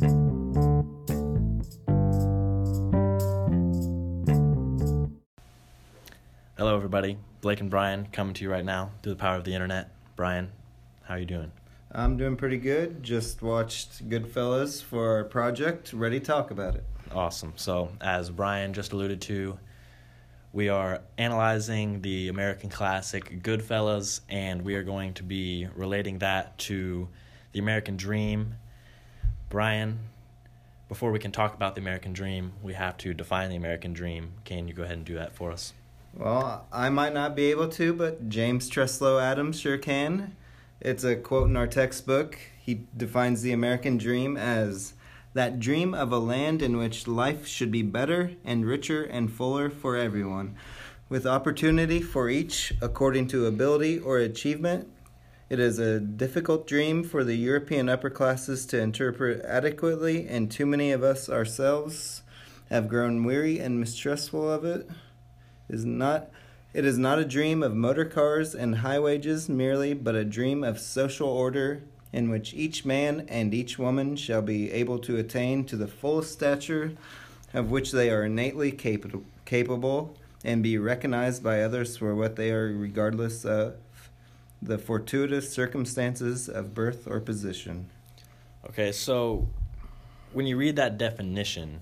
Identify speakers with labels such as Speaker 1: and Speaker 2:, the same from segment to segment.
Speaker 1: Hello, everybody. Blake and Brian coming to you right now through the power of the internet. Brian, how are you doing?
Speaker 2: I'm doing pretty good. Just watched Goodfellas for our project. Ready to talk about it.
Speaker 1: Awesome. So, as Brian just alluded to, we are analyzing the American classic Goodfellas, and we are going to be relating that to the American Dream. Brian, before we can talk about the American Dream, we have to define the American Dream. Can you go ahead and do that for us?
Speaker 2: Well, I might not be able to, but James Treslow Adams sure can. It's a quote in our textbook. He defines the American dream as that dream of a land in which life should be better and richer and fuller for everyone, with opportunity for each according to ability or achievement. It is a difficult dream for the European upper classes to interpret adequately, and too many of us ourselves have grown weary and mistrustful of it. It is not a dream of motor cars and high wages merely, but a dream of social order in which each man and each woman shall be able to attain to the fullest stature of which they are innately capable and be recognized by others for what they are, regardless of the fortuitous circumstances of birth or position.
Speaker 1: Okay, so when you read that definition,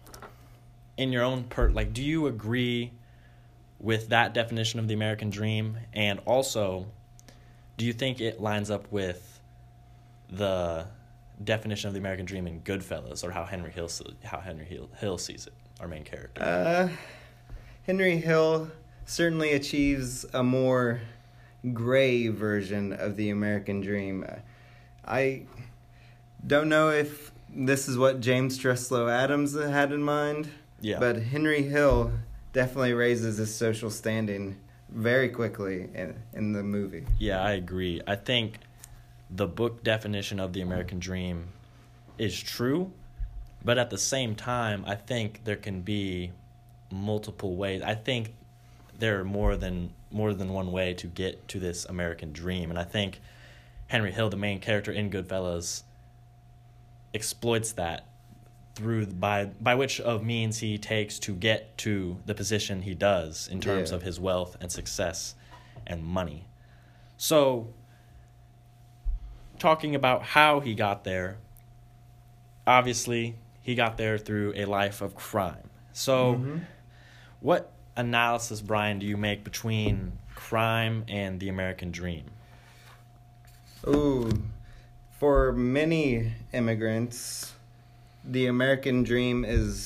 Speaker 1: in your own do you agree with that definition of the American dream? And also, do you think it lines up with the definition of the American dream in Goodfellas, or how Henry Hill sees it, our main character?
Speaker 2: Henry Hill certainly achieves a more gray version of the American dream. I don't know if this is what James Treslow Adams had in mind, but Henry Hill definitely raises his social standing very quickly in the movie.
Speaker 1: Yeah, I agree. I think the book definition of the American dream is true, but at the same time, I think there can be multiple ways. I think there are more than one way to get to this American dream, and I think Henry Hill, the main character in Goodfellas, exploits that by which of means he takes to get to the position he does in terms of his wealth and success and money. So, talking about how he got there, obviously he got there through a life of crime. So, what analysis, Brian, do you make between crime and the American dream?
Speaker 2: For many immigrants, the American dream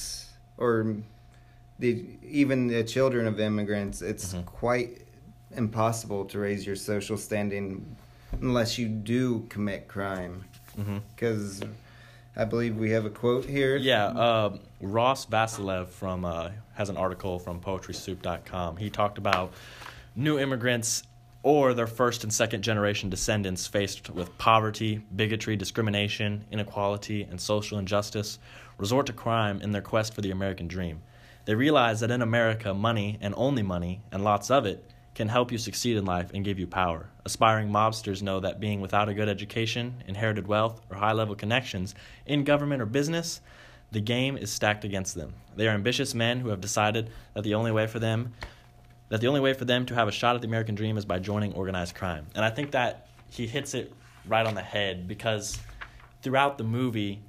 Speaker 2: even the children of immigrants, it's quite impossible to raise your social standing unless you do commit crime. Because I believe we have a quote here.
Speaker 1: Yeah, Ross Vasilev has an article from PoetrySoup.com. He talked about new immigrants or their first and second generation descendants faced with poverty, bigotry, discrimination, inequality, and social injustice resort to crime in their quest for the American dream. They realize that in America, money, and only money, and lots of it, can help you succeed in life and give you power. Aspiring mobsters know that being without a good education, inherited wealth, or high-level connections in government or business, the game is stacked against them. They are ambitious men who have decided that the only way for them to have a shot at the American dream is by joining organized crime. And I think that he hits it right on the head, because throughout the movie,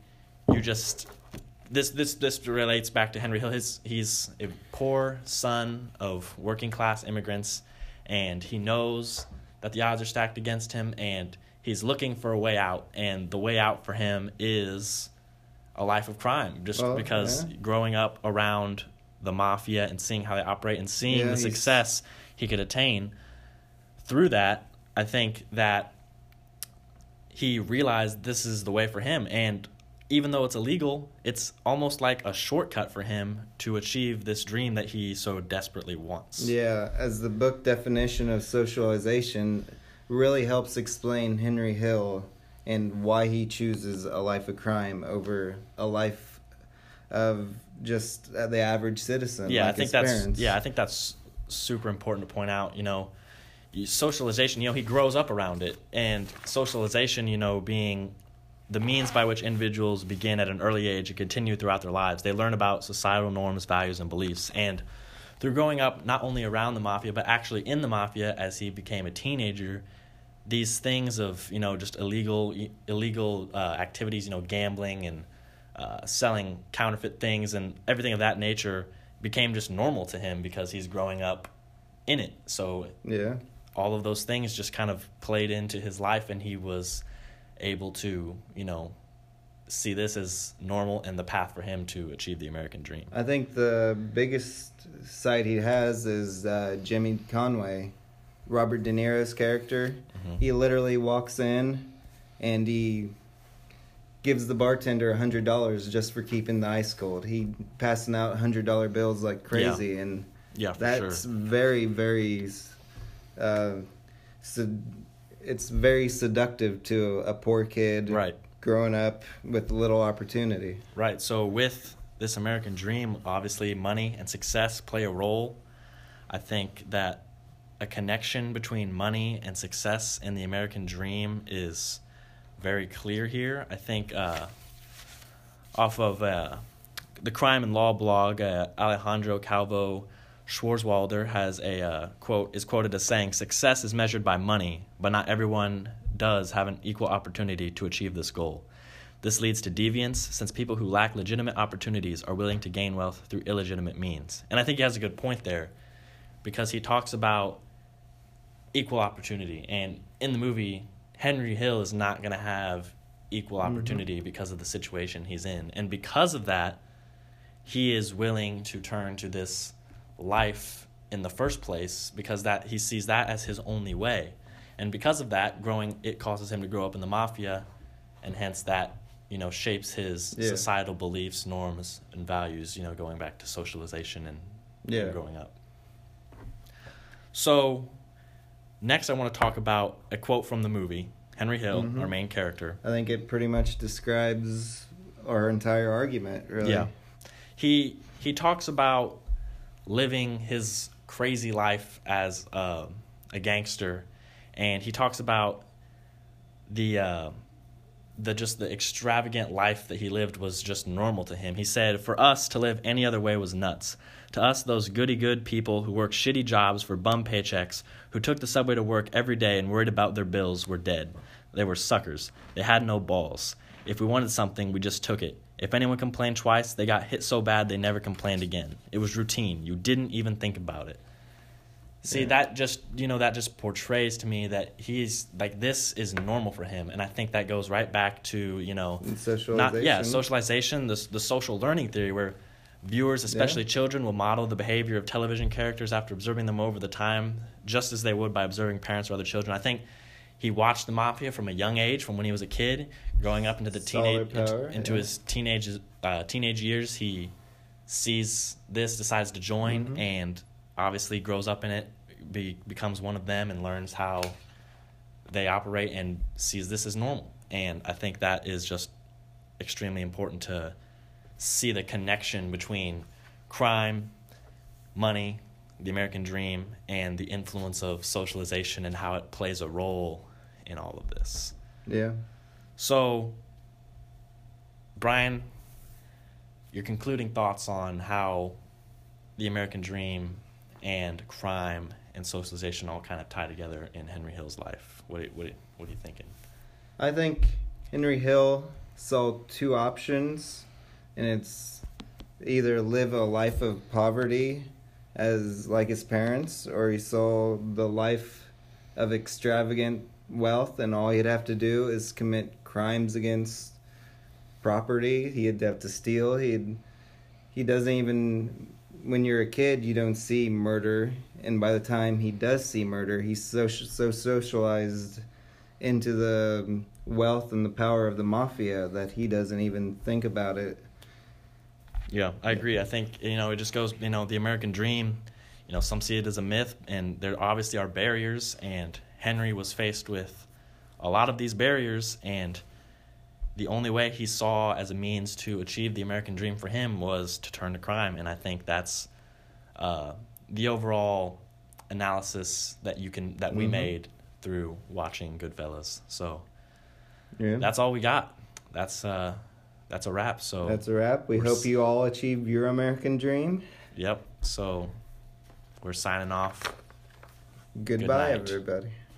Speaker 1: this relates back to Henry Hill. He's a poor son of working class immigrants, and he knows that the odds are stacked against him, and he's looking for a way out. And the way out for him is a life of crime, because growing up around the mafia and seeing how they operate and seeing the success he could attain through that, I think that he realized this is the way for him. And even though it's illegal, it's almost like a shortcut for him to achieve this dream that he so desperately wants.
Speaker 2: Yeah, as the book definition of socialization really helps explain Henry Hill and why he chooses a life of crime over a life of just the average citizen.
Speaker 1: Yeah,
Speaker 2: like
Speaker 1: I think that's super important to point out. Socialization. He grows up around it, and socialization. Being the means by which individuals begin at an early age and continue throughout their lives. They learn about societal norms, values, and beliefs. And through growing up not only around the mafia, but actually in the mafia as he became a teenager, these things of, just illegal activities, gambling and selling counterfeit things and everything of that nature became just normal to him because he's growing up in it. So
Speaker 2: yeah,
Speaker 1: all of those things just kind of played into his life, and he was able to, see this as normal and the path for him to achieve the American dream.
Speaker 2: I think the biggest side he has is Jimmy Conway, Robert De Niro's character. Mm-hmm. He literally walks in and he gives the bartender $100 just for keeping the ice cold. He passing out $100 bills like crazy, and that's sure. Very, very. It's very seductive to a poor kid,
Speaker 1: right,
Speaker 2: growing up with little opportunity.
Speaker 1: Right. So with this American dream, obviously money and success play a role. I think that a connection between money and success in the American dream is very clear here. I think off of the Crime and Law blog, Alejandro Calvo Schwarzwalder has a quote, is quoted as saying, "Success is measured by money, but not everyone does have an equal opportunity to achieve this goal. This leads to deviance, since people who lack legitimate opportunities are willing to gain wealth through illegitimate means." And I think he has a good point there, because he talks about equal opportunity. And in the movie, Henry Hill is not going to have equal opportunity because of the situation he's in. And because of that, he is willing to turn to this life in the first place, because that he sees that as his only way. And because of that, it causes him to grow up in the mafia, and hence that, shapes his societal beliefs, norms, and values, going back to socialization and growing up. So next I want to talk about a quote from the movie, Henry Hill, our main character.
Speaker 2: I think it pretty much describes our entire argument, really.
Speaker 1: Yeah. He talks about living his crazy life as a gangster, and he talks about the extravagant life that he lived was just normal to him. He said, "For us, to live any other way was nuts. To us, those goody-good people who worked shitty jobs for bum paychecks, who took the subway to work every day and worried about their bills, were dead. They were suckers. They had no balls. If we wanted something, we just took it. If anyone complained twice, they got hit so bad they never complained again. It was routine. You didn't even think about it." See, that just portrays to me that he's like, this is normal for him. And I think that goes right back to,
Speaker 2: socialization.
Speaker 1: Socialization, the social learning theory, where viewers, especially children, will model the behavior of television characters after observing them over the time, just as they would by observing parents or other children. I think he watched the mafia from a young age, from when he was a kid, growing up into the his teenage years. He sees this, decides to join, and obviously grows up in it, becomes one of them, and learns how they operate and sees this as normal. And I think that is just extremely important to see the connection between crime, money, the American dream, and the influence of socialization and how it plays a role in all of this.
Speaker 2: Yeah.
Speaker 1: So, Brian, your concluding thoughts on how the American dream and crime and socialization all kind of tie together in Henry Hill's life. What are you thinking?
Speaker 2: I think Henry Hill saw two options, and it's either live a life of poverty as like his parents, or he saw the life of extravagant wealth, and all he'd have to do is commit crimes against property. He'd have to steal. He doesn't even, when you're a kid, you don't see murder, and by the time he does see murder, he's so socialized into the wealth and the power of the mafia that he doesn't even think about it.
Speaker 1: Yeah, I agree. I think, it just goes, the American dream, some see it as a myth, and there obviously are barriers, and Henry was faced with a lot of these barriers, and the only way he saw as a means to achieve the American dream for him was to turn to crime. And I think that's the overall analysis that we made through watching Goodfellas. So that's all we got. that's a wrap. So
Speaker 2: That's a wrap. We hope you all achieve your American dream.
Speaker 1: Yep. So we're signing off.
Speaker 2: Goodbye,
Speaker 1: night.
Speaker 2: everybody.